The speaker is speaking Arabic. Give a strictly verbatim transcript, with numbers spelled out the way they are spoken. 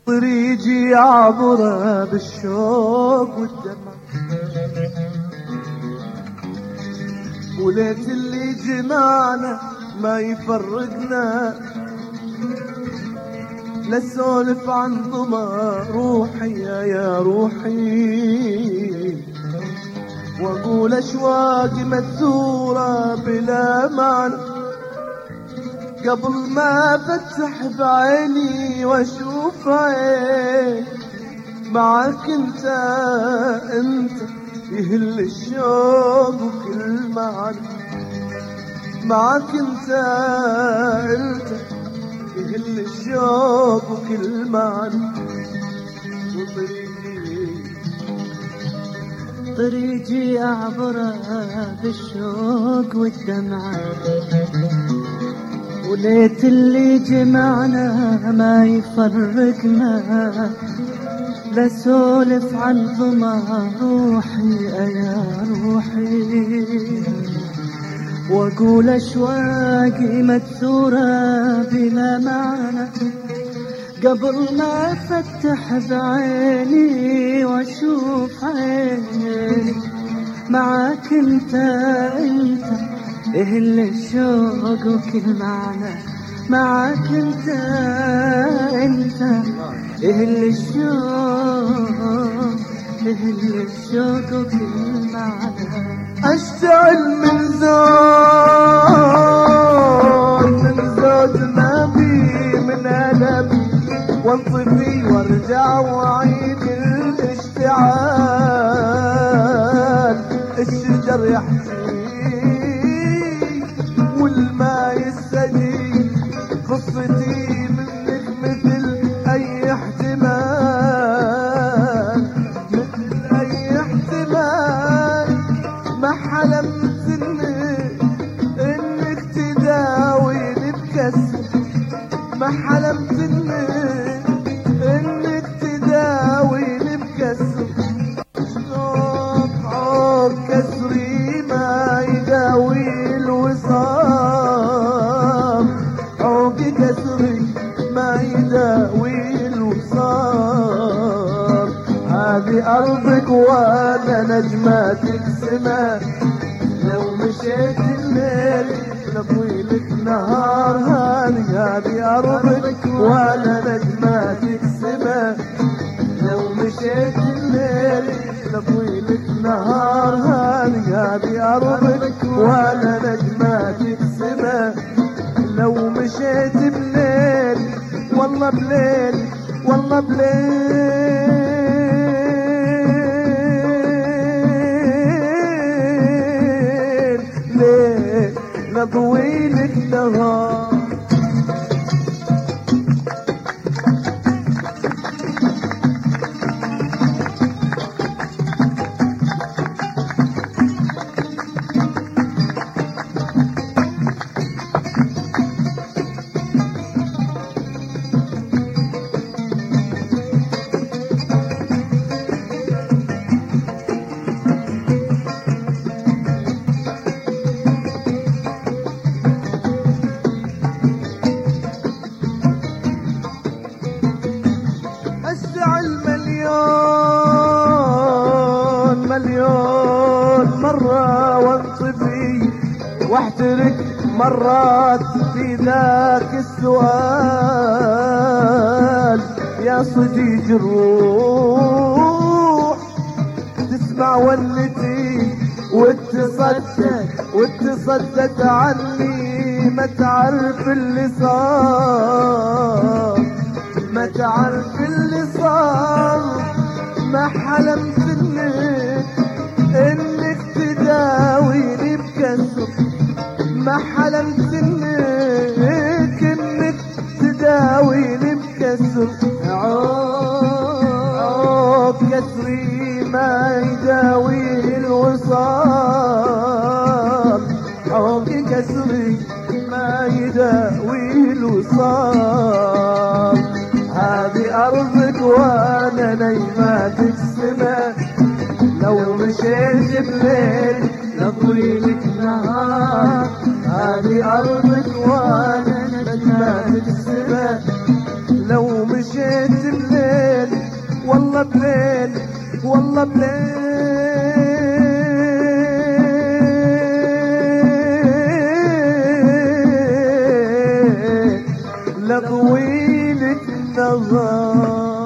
طريقي عبره بالشوق والدمع، وليت اللي جمعنا ما يفرقنا، لا سولف عن ضما روحي يا روحي، واقول اشواقي مكسوره بلا معنى، قبل ما افتح بعيني واشوف عين معك انت انت يهل الشوق وكل معنى، معك انت انت يهل الشوق وكل معنى. وطريقي طريقي اعبره بالشوق والدمعة، وليت اللي جمعنا ما يفرقنا، لا سولف عن ضما روحي يا روحي، واقول اشواقي مكسورة بلا معنى، قبل ما افتح بعيني واشوف عيني معاك انت انت اهل الشوق وكل معنى، معاك انت انت اهل الشوق اهل الشوق وكل معنى. اشتعل من زود من زود نبي من ألم، وانطفي وارجع واعيد الاشتعال، الشجر يحكي والماء يستجيب، قصتي منك مثل اي احتمال، مثل اي احتمال، ما حلمت انك انك تداويني بكسر، ما حلمت انك انك تداويني بكسر، شوق عوق كسري ما يداوي الوصال، عوقي كسري ما يداوي الوصال، هذه ارضك وانا نجماتك سما، لو مشيت الليل لطويلك نهار هاني، هذه ارضك وانا نجماتك سما، لو مشيت الليل لطويلك نهار هاني، هذه ارضك وانا نجماتك سما، لو مشيت بليل والله بليل والله بليل ليل نضويلك نهار. مليون مرة وانطفي واحترق مرات في ذاك السؤال، يا صديق الروح تسمع ولتي وتصدق وتصدق عني، ما تعرف اللي صار ما تعرف اللي صار، ما حلمت انك انك تداويني بكسر، ما حلمت انك انك تداويني بكسر، عوق كسري ما يداوي الوصال، عوق كسري ما يداوي الوصال، هذه ارضك وانا نيماتك سما، لو مشيت بليل لطويلك نهار، هذه ارضك وانا نجماتك سما، لو مشيت بليل والله بليل لطويلة نظر